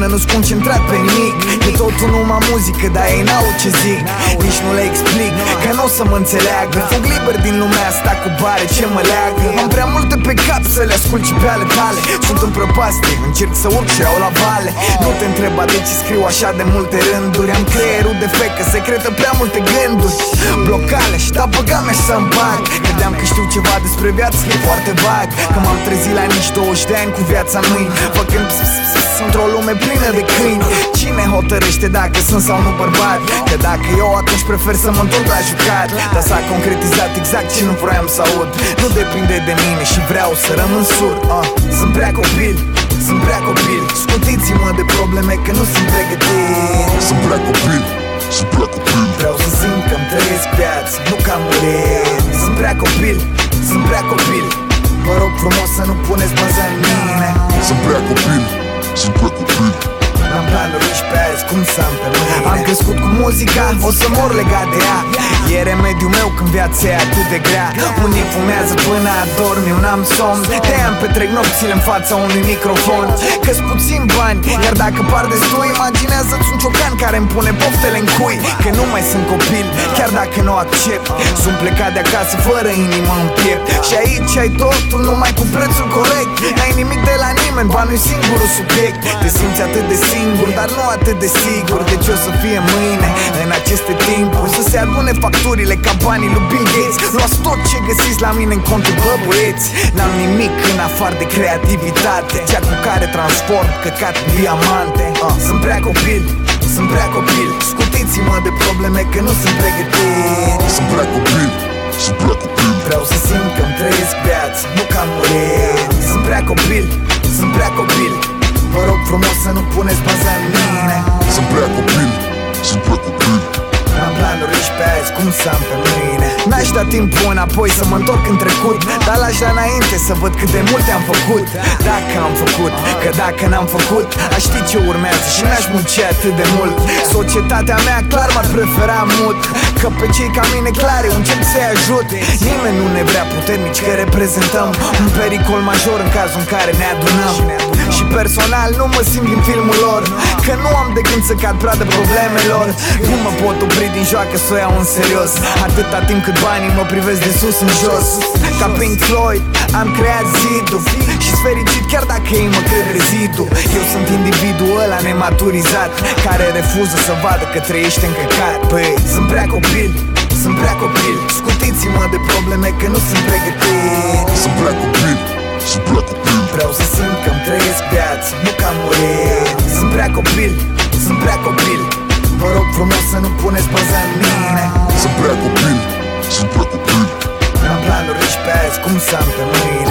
nu-s concentrat pe nimic. E totul numai muzică, dar ei n-au ce zic. Nici nu le explic, că n-o să mă înțeleagă. Fug liber din lumea asta cu bare ce mă leagă. Am prea multe pe cap să le ascult și pe ale tale. Sunt în prăpastie, încerc să urc și iau la vale. Nu te întreba de ce scriu așa de multe rânduri. Am creierul de fecă, secretă prea multe gânduri. Blocale și da băga mea să-mi bag. Credeam că știu ceva despre viață, e foarte vag. Că m-am trezit la nici 20 de ani cu viața în mâini, făcând într-o lume plină de câini. Cine hotărăște dacă sunt sau nu bărbat? Că dacă eu, atunci prefer să mă întorc la jucat. Dar s-a concretizat exact ce nu vroiam să aud. Nu depinde de mine și vreau să rămân surd. Sunt prea copil, sunt prea copil. Scutiți-mă de probleme că nu sunt pregătit. Sunt prea copil, sunt prea copil. Vreau să simt că-mi trăiesc viață, nu că am murit. Sunt prea copil, sunt prea copil. Vă rog frumos să nu puneți bază în mine. Sunt prea copil, sunt prea copil. Am planuri și pe azi, cum să am pe mâine. Am crescut cu muzica, o să mor legat de ea. E remediul meu când viața e atât de grea. Unii fumează până adorm, eu n-am somn. De-aia îmi petrec nopțile în fața unui microfon. Că-s puțin bani, iar dacă par destui, imaginează-ți un ciocan care îmi pune poftele în cui. Că nu mai sunt copil, chiar dacă nu accept. Sunt plecat de acasă fără inimă în piept. Și aici ai totul, numai cu prețul corect. N-ai nimic de la nimeni, banul-i singurul subiect. Te simți atât de singur, dar nu atât de sigur de ce o să fie mâine. În aceste timpuri să se adune facturile ca banii lui Bill Gates. Luați tot ce găsiți la mine în contul, bă băieți. N-am nimic în afară de creativitate, cea cu care transform căcat în diamante. Sunt prea copil, sunt prea copil. Scutiți-mă de probleme că nu sunt pregătit. Sunt prea copil, sunt prea copil. Vreau să simt că-mi trăiesc viață, nu că am murit. Sunt prea copil, sunt prea copil. Vă rog frumos să nu puneți baza în mine. Sunt prea copil, sunt prea copil. Am planuri și pe azi, cum să am pe mâine. N-aș da timpul înapoi să mă întorc în trecut, dar l-aș da înainte să văd cât de multe am făcut. Dacă am făcut, că dacă n-am făcut, aș ști ce urmează și n-aș munci atât de mult. Societatea mea clar m-ar prefera mut, că pe cei ca mine clar eu încerc să-i ajut. Nimeni nu ne vrea puternici, că reprezentăm un pericol major în cazul în care ne adunăm. Și personal nu mă simt din filmul lor, că nu am de gând să cad pradă problemelor. Nu mă pot opri din joacă să o iau în serios, atâta timp cât banii mă privesc de sus în jos. Ca Pink Floyd am creat zidul și-s fericit chiar dacă ei mă cred rezidul. Eu sunt individul ăla nematurizat, care refuză să vadă că trăiește în căcat. Băi, sunt prea copil, sunt prea copil. Scutiți-mă de probleme că nu sunt pregătit. Sunt prea copil, sunt prea copil. Vreau să simt că-mi trăiesc viață, nu că am murit. Sunt prea copil, sunt prea copil. Vă rog frumos să nu puneți baza în mine. Sunt prea copil, sunt prea copil. Am planuri și pe azi, cum să am pe mâine.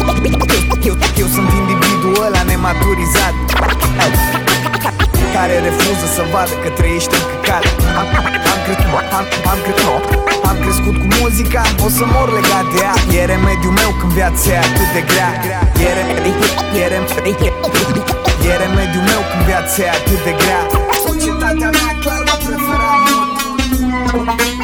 Eu sunt individul ăla nematurizat, care refuză să vadă că trăiește în căcat. Am crescut cu muzica, o să mor legat de ea. E remediul meu când viața e atât de grea. E remediul meu când viața e atât de grea. Societatea mea clar mă prefera mult.